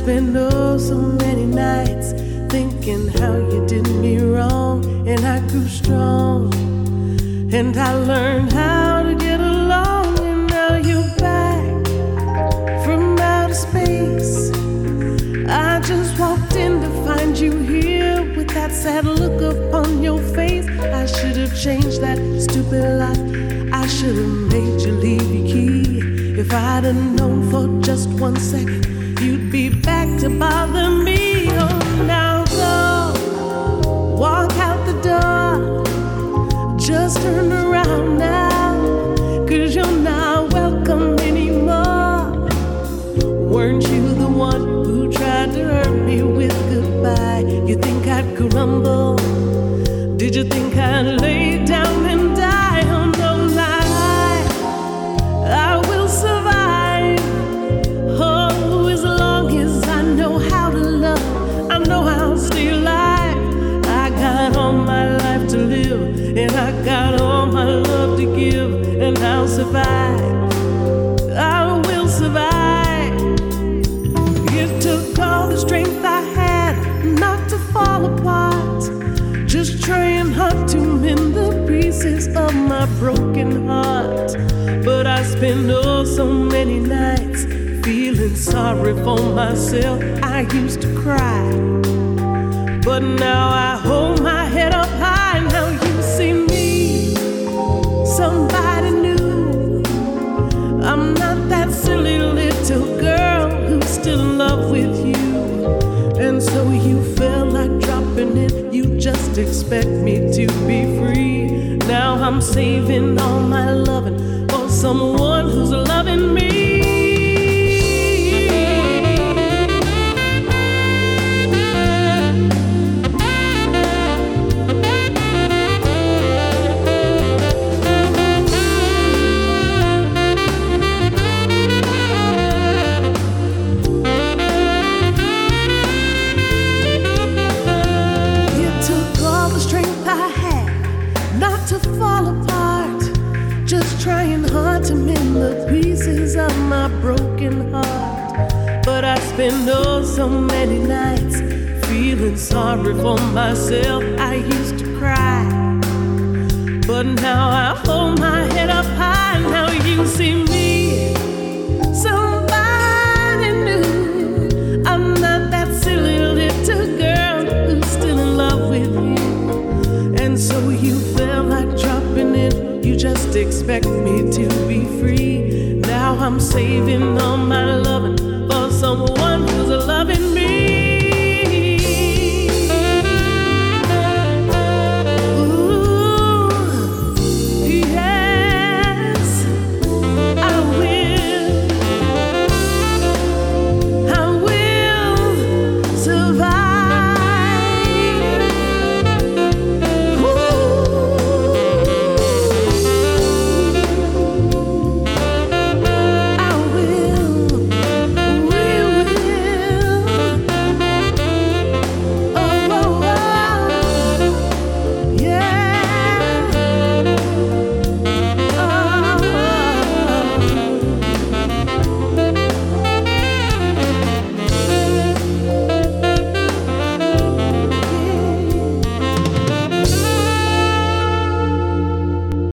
spent so many nights thinking how you did me wrong, and I grew strong, and I learned how to get along, and now you're back from outer space. I just walked in to find you here with that sad look upon your face. I should have changed that stupid lock. I should have made you leave your key. If I'd have known for just 1 second you'd be back to bother me. Oh, now go, walk out the door. Just turn around now, 'cause you're not welcome anymore. Weren't you the one who tried to hurt me with goodbye? You think I'd crumble? Did you think I'd lay down and die? Oh no, lie, I will survive. Oh, as long as I know how to love, I know I'll stay alive. I got all my life to live, and I got all my love to give, and I'll survive. I will survive. It took all the strength I had not to fall apart, just trying hard to mend the pieces of my broken heart. But I spent so many nights feeling sorry for myself. I used to cry, but now I hold my head up high. Now you see me, somebody new. I'm not that silly little girl who's still in love with you. And so you felt like dropping it. You just expect me to be free. Now I'm saving all my loving for someone who's loving me. Trying hard to mend the pieces of my broken heart. But I spend so many nights feeling sorry for myself. I used to cry, but now I hold my head up high. Now you see me, somebody new. I'm not that silly little girl who's still in love with you. And so you felt like dropping it. You just expect me to be free. Now I'm saving all